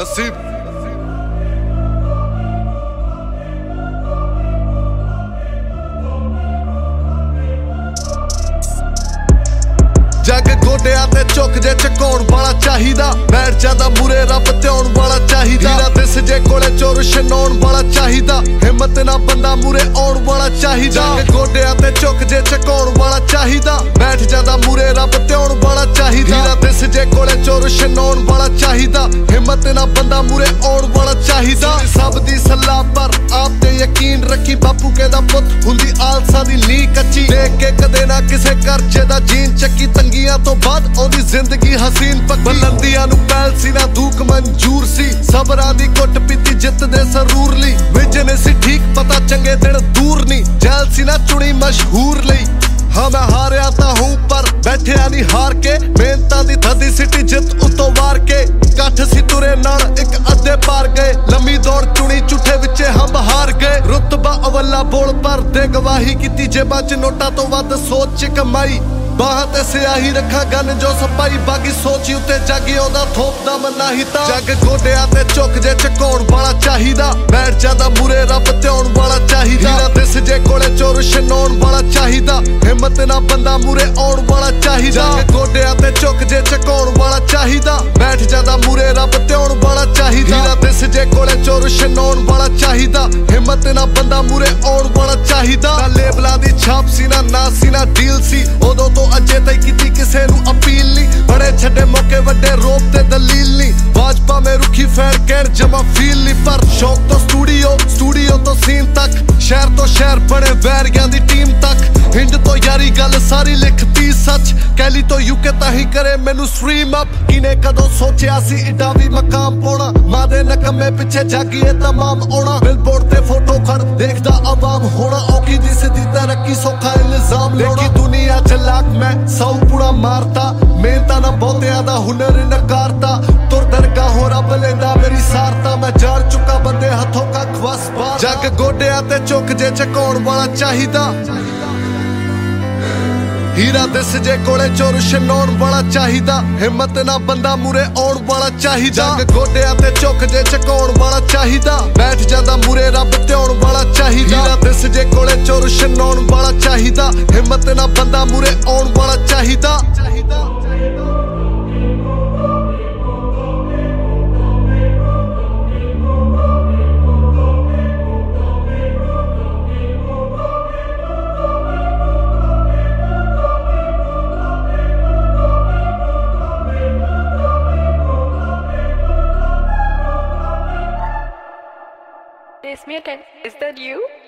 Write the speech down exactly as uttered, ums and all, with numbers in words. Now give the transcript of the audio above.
नसीब जग गोडिया ते झुक जे झुकाउण वाला चाहिदा बैठ जांदा मूरे रब ते आउण वाला चाहिदा हीरा दिस जे कोले चोर छनाउण वाला चाहिदा हिम्मत ना बंदा मूरे आउण वाला चाहिदा जग गोडिया ते झुक जे झुकाउण वाला चाहिदा बैठ जांदा मूरे रब ते आउण वाला चाहिदा हीरा दिस जे कोले चोर छनाउण वाला चाहिदा हिम्मत ना बंदा मूरे आउण वाला चाहिदा सब दी सलाह पर आप ते यकीन रखी बापू कहदा पुत हुंदी आलसा दी ली कच्ची देख के कदे ना किसे करजे दा जीन चक्की तंगियां तो बाद आउंदी जिंदगी हसीन पक्की बुलंदियां नू पैल सी ना दुख मंजूर सी सबरां दी घुट पीती जित दे सरूर लई विजन सी ठीक पता चंगे दिन दूर नहीं जैल सी ना चुनी मशहूर लई हाँ मैं हारिया तां हूं पर बैठिया नहीं हार के मेहनतां दी थदी सिटी जित उतों वार के कठ सी तुरे नाल एक अद्धे पार गए लम्मी दौड़ चुनी झूठे विचे हम हार गए रुतबा अवला बोल पर दे गवाही कीती जेबां च नोटां तो वध सोच च कमाई बाहां ते स्याही रखा गन जो सपाई बागी सोची उत्ते जागी आउंदा थोप दा मना ही तां जग गोडिया ते झुक जे झुकाउण वाला चाहिदा बैठ जांदा मूरे रब ते आउण वाला चाहिदा हीरा दिस जे कोले चोर छनाउण वाला चाहिदा हिम्मत ना बंदा मूरे आउण वाला चाहिदा जग गोडिया ते झुक जे झुकाउण वाला चाहिदा बैठ जांदा मूरे रब ते आउण वाला चाहिदा हीरा दिस जे कोले चोर छनाउण वाला चाहिदा हिम्मत ना बंदा मूरे आउण वाला चाहिदा ना लेबलां दी छाप सी ना ना सी ना डील सी उदों तो अजे तई कीती किसे नू अपील नहीं बड़े छड्डे मौके वड्डे रोप ते दलील नहीं भाजपा में रुखी फैन कहण जमा फील नहीं पर शौक तो स्टूडियो स्टूडियो तो सीन तक शहर तो शहर बड़े वैरियां दी टीम तक हिंद तो यारी गल सारी लिखती सच कैली तो यूके ताही करे मैनू स्ट्रीम अप किने कदों सोचिया सी इडा भी मकाम पाउणा मां दे नकमे पिछे जागिए तमाम आउणा बिलबोर्ड ते फोटो खड़ देखदा अवाम होना औखी दिसदी तरक्की सौखा इल्जाम लाउणा दुनिया च लाख मैं सौ पुड़ा मारता मेहनता ना बहुतिया दा हुनर नकारता तुर दरगाहों रब लेंदा मेरी सारता मैं जार चुका बंदे हथों का खवस बार जग गोडिया ते झुक जे झुकाउण वाला चाहिदा हीरा दिस जे कोले चोर छनाउण वाला चाहिदा हिम्मत ना बंदा मूरे आउण वाला चाहिदा जग गोडिया ते झुक जे झुकाउण वाला चाहिदा बैठ जांदा मूरे रब ते आउण वाला चाहिदा हीरा दिस जे कोले चोर छनाउण वाला चाहिदा हिम्मत ना बंदा मूरे आउण वाला चाहिदा Miss Mutant, is that you?